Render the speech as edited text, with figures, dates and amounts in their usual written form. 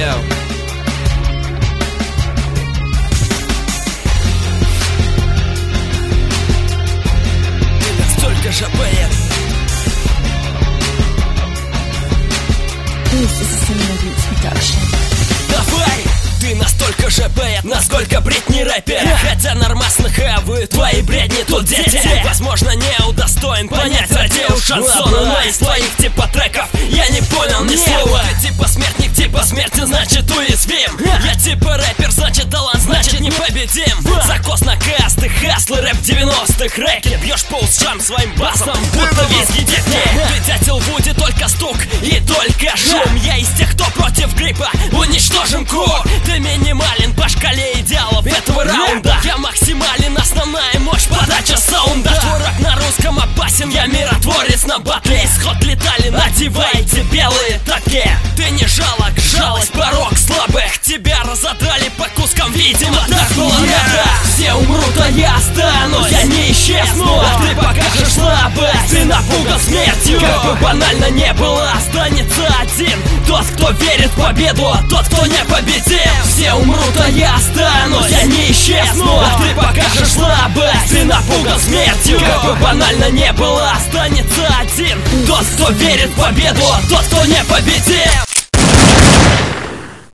Йоу. Ты настолько же поэт. This is a Cinema Beats production. Давай! Ты настолько же поэт, насколько бред не рэпер. Хотя нормасно хавают твои бредни тут дети. Возможно, не удостоен понять радио шансона, но из твоих типа треков я не понял ни слова. Ты типа смертник, типа смерти, значит уязвим. Я типа рэпер, значит талант, значит непобедим. Закос на касты, хаслы, рэп 90-х. Рэкет, бьешь по ушам своим басом, будто визги детки. Ты дятел Вуди, только стук и только шум. Я из тех, кто против гриппа, уничтожим круг. Ты минимален по шкале идеалов этого раунда. Я максимален, основная мощь, подача саунда. Твой рэп на русском опасен, я миротворец на батле. Исход летали, надевайте белые такие. Ты не жалок, жалость порог слабых. Тебя разодрали по кускам, видимо, так было надо. Все умрут, а я останусь, я не исчезну. А ты покажешь слабость, ты напуган смертью. Как бы банально не было, останется один. Тот, кто верит в победу, а тот, кто не победил. Все умрут, а я останусь, я не исчезну. А ты покажешь слабость, ты напуган смертью. Как бы банально не было, останется один. Тот, кто верит в победу, а тот, кто не победил.